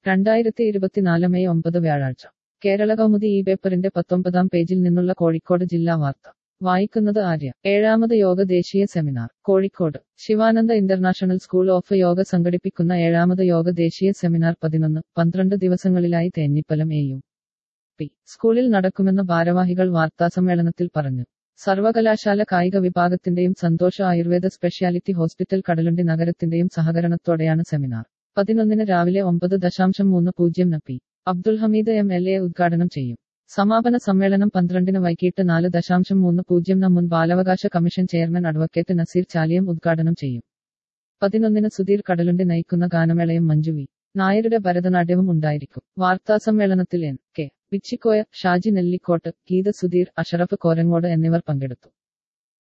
2024 May 9 വ്യാഴാഴ്ച കേരള കൗമുദി ഈ പേപ്പറിന്റെ 19-ാം പേജിൽ നിന്നുള്ള കോഴിക്കോട് ജില്ലാ വാർത്ത വായിക്കുന്നത് ആര്യ. 7ാമത് യോഗ ദേശീയ seminar Kozhikode. Sivananda international school of yoga സംഘടിപ്പിക്കുന്ന 7ാമത് യോഗ ദേശീയ സെമിനാർ 11-12 ദിവസങ്ങളിലായി തേഞ്ഞിപ്പലം AUP സ്കൂളിൽ നടക്കുമെന്ന് ഭാരവാഹികൾ വാർത്താസമ്മേളനത്തിൽ പറഞ്ഞു. സർവകലാശാല കായിക വിഭാഗത്തിന്റെയും സന്തോഷ ആയുർവേദ സ്പെഷ്യാലിറ്റി ഹോസ്പിറ്റൽ കടലുണ്ടി നഗരത്തിന്റെയും സഹകരണത്തോടെയാണ് സെമിനാർ. 11-ന് രാവിലെ 9:30 പി. അബ്ദുൽ ഹമീദ് MLA ഉദ്ഘാടനം ചെയ്യും. സമാപന സമ്മേളനം 12-ന് വൈകിട്ട് 4:30 മുൻ ബാലാവകാശ commission chairman advocate Naseer Chaliyam ഉദ്ഘാടനം ചെയ്യും. 11-ന് സുധീർ കടലുണ്ടി നയിക്കുന്ന ഗാനമേളയും മഞ്ജു വി. നായരുടെ ഭരതനാട്യവും ഉണ്ടായിരിക്കും. വാർത്താസമ്മേളനത്തിൽ N. K. പിച്ചിക്കോയ, ഷാജി നെല്ലിക്കോട്ട്, ഗീത സുധീർ, അഷറഫ് കോരങ്ങോട് എന്നിവർ പങ്കെടുത്തു.